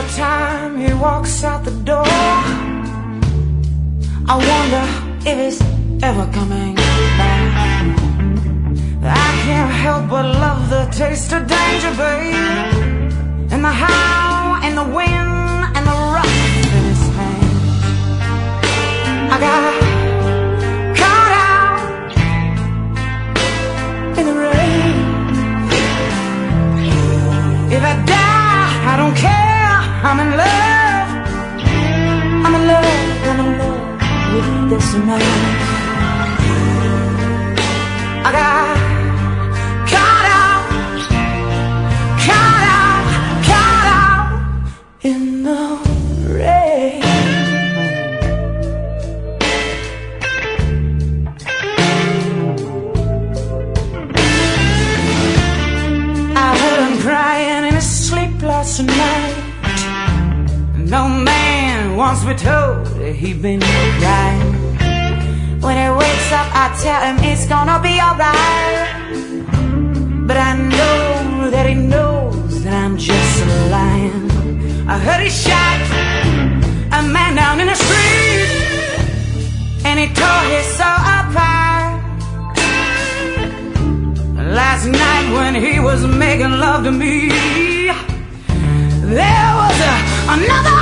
time he walks out the door, I wonder if he's ever coming back. I can't help but love the taste of danger, babe, and the how and the wind and the rough in his hand. I got caught out in the rain. If I die, I don't care. I'm in love. I'm in love. I'm in love with this man. I got caught out in the rain. I heard him crying in his sleep last night. No man wants me told that he'd been crying. When he wakes up, I tell him it's gonna be alright. But I know that he knows that I'm just lying. I heard he shot a man down in the street, and he tore his soul apart. Last night when he was making love to me, there was another